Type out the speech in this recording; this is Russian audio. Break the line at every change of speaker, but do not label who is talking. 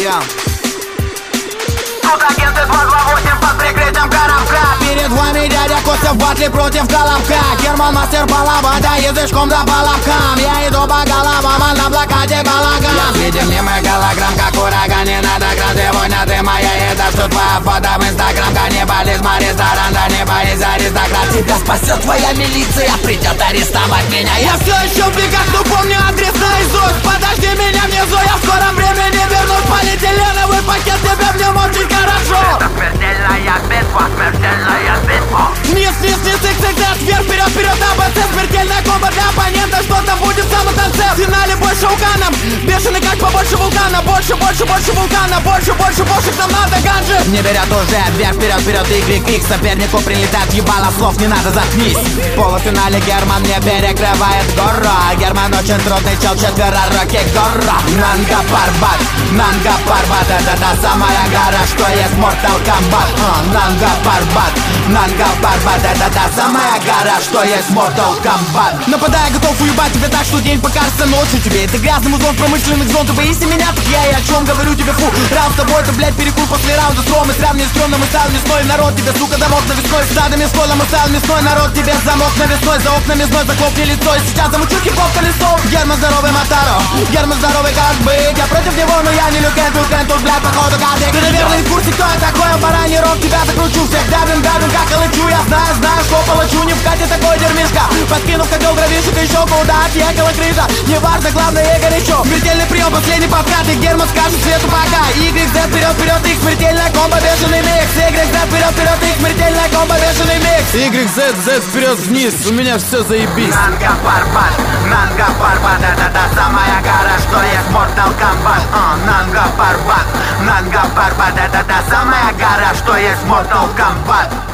Галлаган.
Тут агенты 228 под прикрытием коробка.
Перед вами дядя Костя в батле против Колобка. Герман мастер балаба, да язычком да по лапкам. Я иду по головам, а на блокаде балаган. Я видим мимо голограмм, как ураган, не надо грамм. Сегодня ты моя еда, что твоя фото в инстаграм. Каннибализм, ресторан, да не боись, аристократ. Тебя спасет твоя милиция, придет арестовать меня. Я все еще в бегах, но помню адрес наизусть. Подожди меня внизу, я в скором времени вернусь. Полиэтиленовый пакет, тебе в нем очень хорошо.
Это смертельная битва, смертельная битва.
Вниз, вниз, вниз, XXS, вверх, вперед, вперед, АБЦ. Смертельная комбо для оппонента, что там будет в самом конце. В финале больше уганом, бешеный как побольше вулкана. Больше, больше, больше вулкана, больше, больше, больше, нам надо ганжи. Не берет уже, вверх, вперед, вперед, YX. Сопернику прилетает ебало, слов не надо, заткнись. В полуфинале Герман не перекрывает гору. Герман очень трудный чел, четверорукий гора. Нанга Парбат, Нанга Парбат. Это та самая гора, что есть Mortal Kombat. Нанга Парбат, Нанга Парбат. Это та самая гора, что есть Mortal Kombat. Нападая, готов уебать тебя так, что день покажется ночью. Тебе это грязным узлом промышленных зон. Ты боишься меня, так я и о чем говорю тебе, фу. Раунд с тобой, это, блядь, перекур после раунда. Стромы сравни с стрёмным и стал мясной. Народ тебе, сука, замок навесной. С садами, с колом и стал мясной. Народ тебе замок навесной. За окнами зной, захлопни лицо. И сейчас замучу хип-хоп колесо. Герман здоровый Матаро, Герман здоровый как бык. Я против него, но я не люблю тут, блядь, походу гадик. Ты, наверное, в курсе, кто я такой. Бараний рог, тебя закручу. Всех давим, как калачу. Я знаю, что получу. Не в кате такой дерьмишка. Подкинув котел гравишек, еще куда отъехала крыша. Неважно, главное и горячо. Смертельный прием, последний подкат. И Герман скажет свету пока. YZ вперед, вперед, их смертельная комбо, бешеный микс. YZ вперед, вперед, их смертельная комбо, бешеный микс. YZ, Z вперед, вниз, у меня все заебись.
Нанга Парбат, это та самая гора, что есть Mortal Kombat. Нанга Парбат, это та самая гора, что есть Mortal Kombat.